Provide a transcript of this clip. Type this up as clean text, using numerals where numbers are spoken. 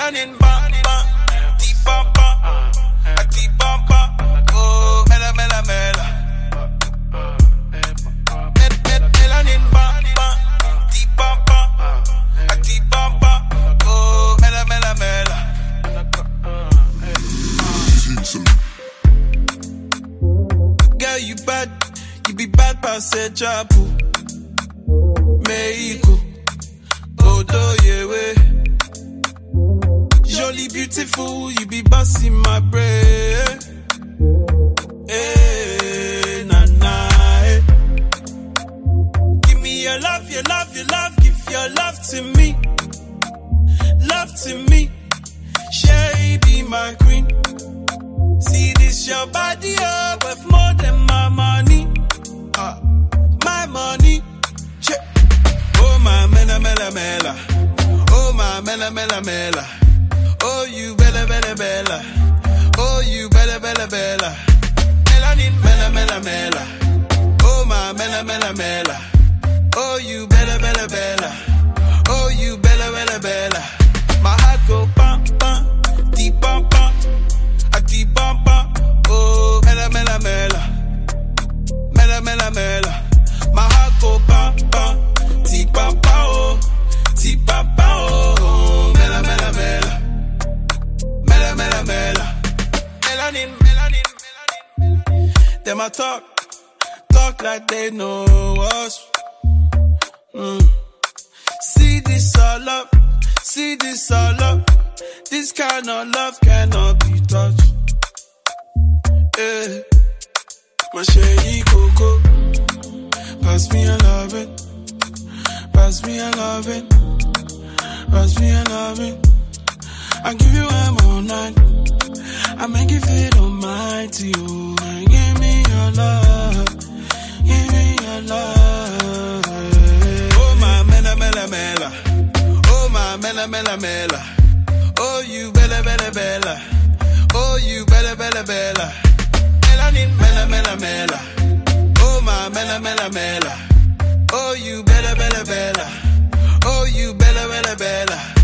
melanin ba ba, deep ba ba, a deep ba ba, oh mela mela mela. Melanin ba ba, deep ba ba, a deep ba ba, oh mela mela mela. Girl, you bad, you be bad past a chapu. Mexico, Odo yewe. Jolly beautiful, you be busting my brain. Hey, na na. Hey. Give me your love, your love, your love. Give your love to me, love to me. Shey be my queen. See this your body up worth more than my money. My money. Check. Oh my mela mela mela. Oh my mela mela mela. Oh you bella bella bella. Oh you bella bella bella. Melanin mela mela mela. Oh my mela mela mela. Oh you bella bella bella. Oh you bella bella bella. My heart go bam bam, deep bam bam, a deep bam bam. Oh mela mela mela, mela mela mela. My heart go bam bam, deep bam bam, oh deep bam bam, oh mela mela mela, mela mela mela. Melanin, melanin, melanin. Them I talk like they know us. See this all up, see this all up. This kind of love cannot be touched. Yeah. My shady cocoa, pass me a lovin', pass me a lovin', pass me a lovin'. I give you one all night, I make you feel almighty. Oh, give me your love, give me your love. Oh my mela mela mela, oh my mela mela mela. Oh you bella bella bella, oh you bella bella bella. Melanin mela mela mela, oh my mela mela mela. Oh you bella bella bella, oh you bella bella bella.